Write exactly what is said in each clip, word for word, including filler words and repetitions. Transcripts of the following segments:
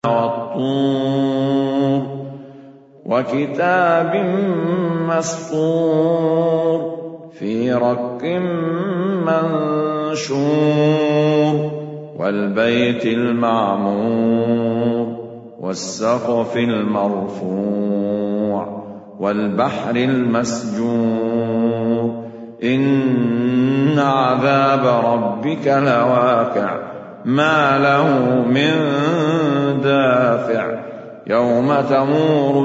وَالطُّورِ وَكِتَابٍ مَّسْطُورٍ فِي رَقٍّ مَّنشُورٍ وَالْبَيْتِ الْمَعْمُورِ وَالسَّقْفِ الْمَرْفُوعِ وَالْبَحْرِ الْمَسْجُورِ إِنَّ عَذَابَ رَبِّكَ لَوَاقِعٌ مَا لَهُ مِن دَافِعٍ يَوْمَ تَمُورُ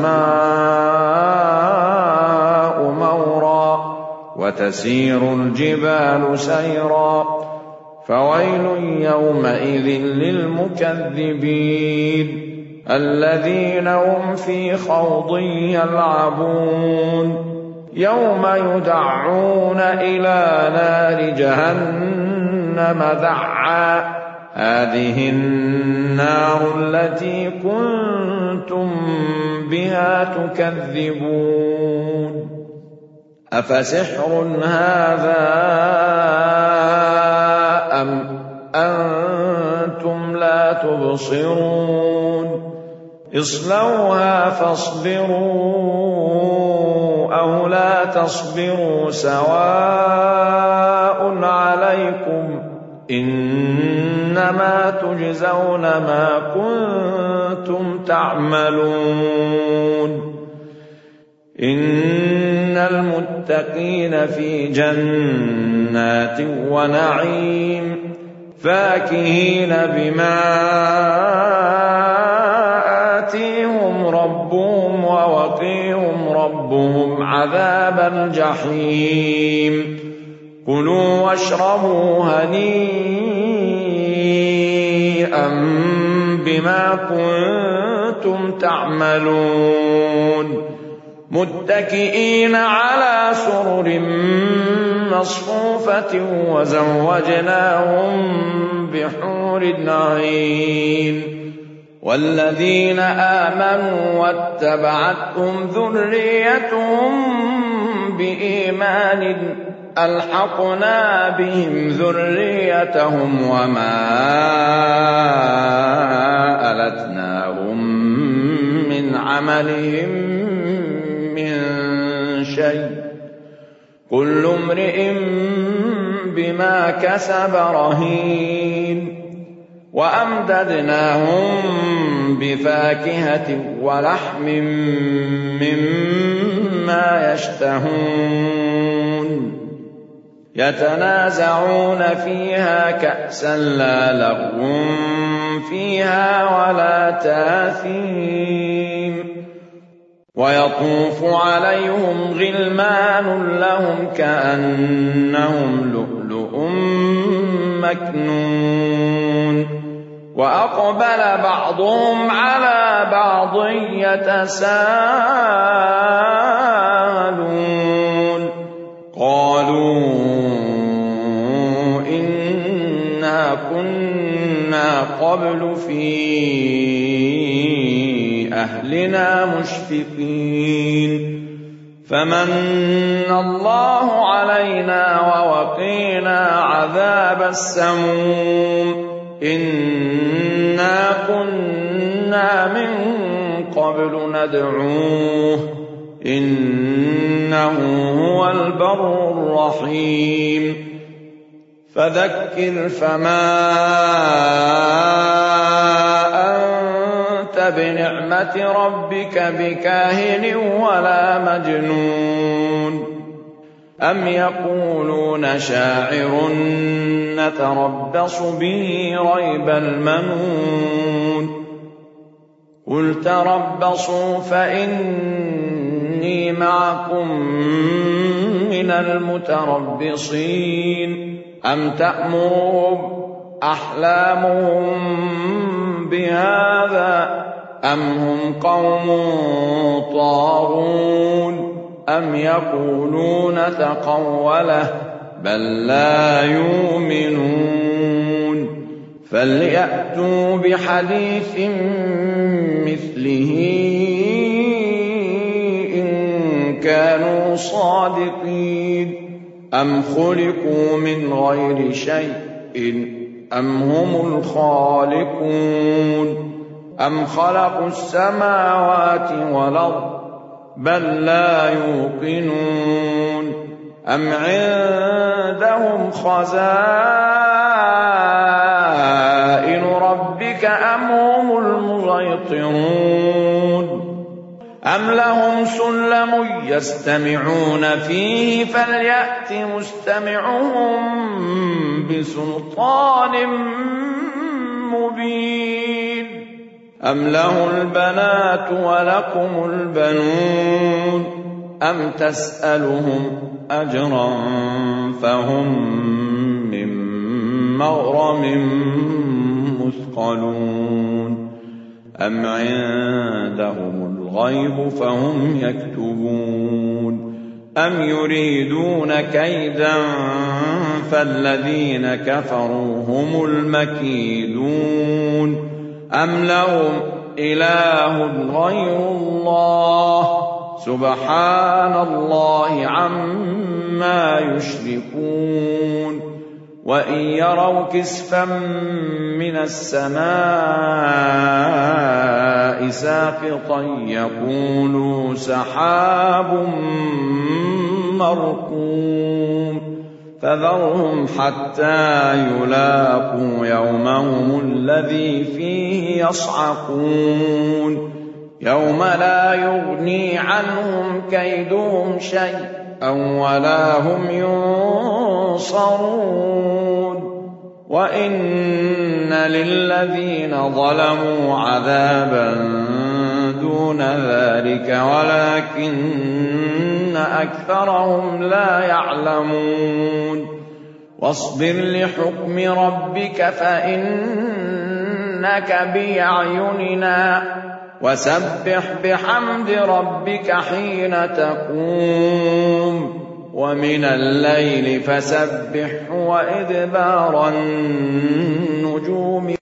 السَّمَاءُ مَوْرًا وَتَسِيرُ الْجِبَالُ سَيْرًا فَوَيْلٌ يَوْمَئِذٍ لِّلْمُكَذِّبِينَ الَّذِينَ هُمْ فِي خَوْضٍ يَلْعَبُونَ يَوْمَ يُدَعُّونَ إِلَىٰ نَارِ جَهَنَّمَ دَعًّا هَٰذِهِ النَّارُ الَّتِي كُنتُم بِهَا تُكَذِّبُونَ أَفَسِحْرٌ هَٰذَا أَمْ أَنتُمْ لَا تُبْصِرُونَ اصْلَوْهَا فَاصْبِرُوا أَوْ لَا تَصْبِرُوا سَوَاءٌ عَلَيْكُمْ إِنَّمَا تُجْزَوْنَ مَا كُنتُمْ تَعْمَلُونَ إِنَّ الْمُتَّقِينَ فِي جَنَّاتٍ وَنَعِيمٍ فَاكِهِينَ بِمَا آتِيهِمْ رَبُّهُمْ وَوَقِيهِمْ رَبُّهُمْ عَذَابَ الْجَحِيمِ كُلُوا وَاشْرَبُوا هَنِيئًا بِمَا كُنتُمْ تعملون مُتَّكِئِينَ عَلَىٰ سُرُرٍ مَّصْفُوفَةٍ وَزَوَّجْنَاهُم بِحُورٍ عِينٍ وَالَّذِينَ آمَنُوا وَاتَّبَعَتْهُمْ ذُرِّيَّتُهُم بِإِيمَانٍ أَلْحَقْنَا بِهِمْ ذُرِّيَّتَهُمْ وَمَا أَلَتْنَاهُم مِّنْ عَمَلِهِم مِّن شَيْءٍ ۚ كُلُّ امْرِئٍ بِمَا كَسَبَ رَهِينٌ وَأَمْدَدْنَاهُم بِفَاكِهَةٍ وَلَحْمٍ مِّمَّا يَشْتَهُونَ يَتَنَازَعُونَ فِيهَا كَأْسًا لَّا لَغْوٌ فِيهَا وَلَا تَأْثِيمٌ وَيَطُوفُ عَلَيْهِمْ غِلْمَانٌ لَّهُمْ كَأَنَّهُمْ لُؤْلُؤٌ مَّكْنُونٌ وَأَقْبَلَ بَعْضُهُمْ عَلَىٰ بَعْضٍ يَتَسَاءَلُونَ قَالُوا إِنَّا كُنَّا قَبْلُ فِي أَهْلِنَا مُشْفِقِينَ فَمَنَّ اللَّهُ عَلَيْنَا وَوَقِينَا عَذَابَ السَّمُومِ إِنَّا كُنَّا مِن قَبْلُ نَدْعُوهُ إِنَّهُ هُوَ الْبَرُّ الرَّحِيمُ فَذَكِّرْ فَمَا أَنتَ بِنِعْمَةِ رَبِّكَ بِكَاهِنٍ وَلَا مَجْنُونٍ أَمْ يَقُولُونَ شَاعِرٌ نَّتَرَبَّصُ بِهِ رَيْبَ الْمَنُونِ قُلْ تَرَبَّصُوا فَإِنِّي مَعَكُم مِّنَ الْمُتَرَبِّصِينَ أَمْ تَأْمُرُهُمْ أَحْلَامُهُم بِهَٰذَا أَمْ هُمْ قَوْمٌ طَاغُونَ أَمْ يَقُولُونَ تَقَوَّلَهُ بَل لَّا يُؤْمِنُونَ فَلْيَأْتُوا بِحَدِيثٍ مِّثْلِهِ إِن كَانُوا صَادِقِينَ أَمْ خُلِقُوا مِنْ غَيْرِ شَيْءٍ أَمْ هُمُ الْخَالِقُونَ أم خلقوا السماوات والأرض بل لا يوقنون أم عندهم خزائن ربك أم هم المسيطرون أم لهم سلم يستمعون فيه فليأت مستمعهم بسلطان مبين أم له البنات ولكم البنون أم تسألهم أجرا فهم من مغرم مثقلون أم عندهم الغيب فهم يكتبون أم يريدون كيدا فالذين كفروا هم المكيدون أم لهم إله غير الله سبحان الله عما يشركون وإن يروا كسفا من السماء ساقطا يقولوا سحاب مركوم فذرهم حتى يلاقوا يومهم الذي فيه يصعقون يوم لا يغني عنهم كيدهم شيئا ولا هم ينصرون وإن للذين ظلموا عذابا دون ذلك ولكن أكثرهم لا يعلمون واصبر لحكم ربك فإنك بأعيننا وسبح بحمد ربك حين تقوم ومن الليل فسبح وإدبار النجوم